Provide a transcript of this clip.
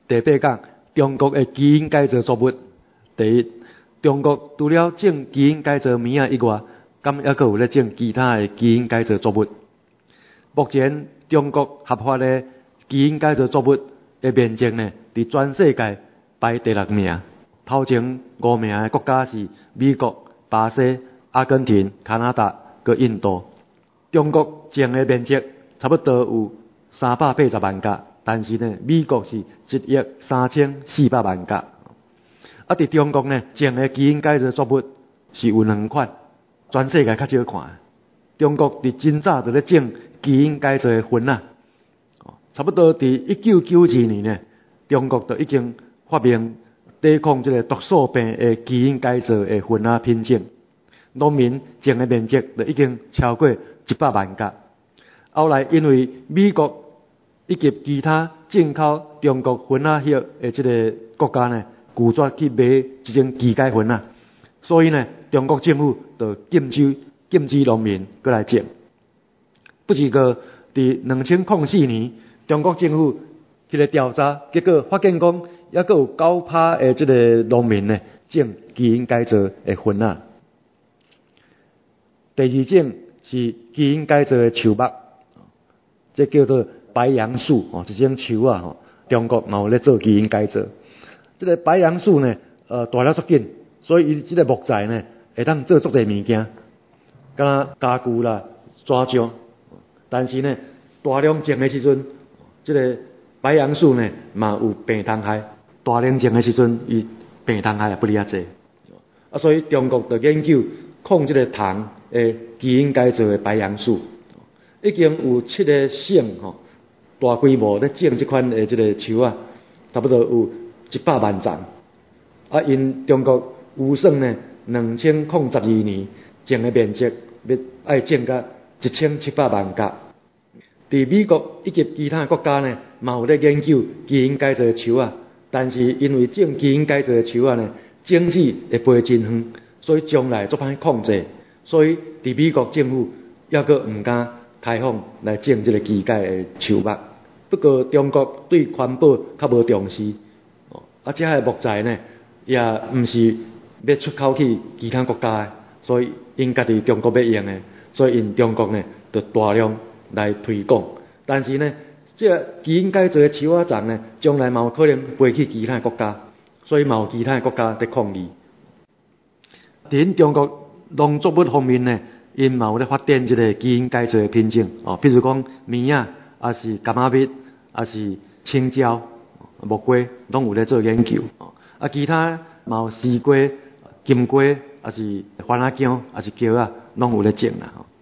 第八讲，中国的基因改造作物。第一，中国除了种基因改造物仔以外，敢还佫有咧种其他的基因改造作物。目前中国合法的基因改造作物的面积呢，伫全世界排第6名，头前5名的国家是美国、巴西、阿根廷、加拿大佮印度。中国种的面积差不多有380万甲，但是呢，美国是1.34亿甲。伫中国呢，种的基因改造作物是有2款，全世界较少看。中国伫真早就咧种基因改造的分仔，差不多伫1992年呢，中国就已经发明抵抗这个毒素病的基因改造的分仔品种，农民种的面积就已经超过100万甲。后来因为美国以及其他进口中国分仔叶的这个国家呢，拒绝去买这种基改分仔，所以呢，中国政府就禁止农民过来种。不是个伫2004年，中国政府去咧调查，结果发现讲，还佫有9%的这个农民呢种基因改造的分仔。第二种是基因改造的树木，这叫做白杨树一种树啊中国嘛有咧做基因改造。这个白杨树呢，大了足紧，所以伊这个木材呢，会当做足侪物件，敢若家具啦、纸张。但是呢，大量种的时阵，这个白杨树呢嘛有病虫害，大量种的时阵，伊病虫害也不哩济。所以中国就研究控这个糖的基因改造的白杨树，已经有7个省大规模咧种这款的这个树啊，差不多有100万丛。因中国预算呢，2012年种的面积要种到1700万甲。伫美国以及其他国家呢，嘛有咧研究基因改造的树啊，但是因为种基因改造的树啊呢，种子会飞真远，所以将来足歹控制，所以伫美国政府还佫毋敢开放来种这个基改的树木。不过中国对环保较无重视，这些木材呢，也毋是要出口去其他国家的，所以因家己中国要用的，所以因中国呢，就大量来推广。但是呢，这基因改造的树仔丛呢，将来嘛有可能飞去其他国家，所以嘛有其他国家在抗议。伫中国农作物方面呢，因嘛有咧发展这个基因改造的品种比如讲棉啊，还是柑仔蜜，还是青椒、木瓜，拢有咧做研究其他嘛有西瓜、金瓜，还是番仔姜，还是茄啊，拢有咧种啦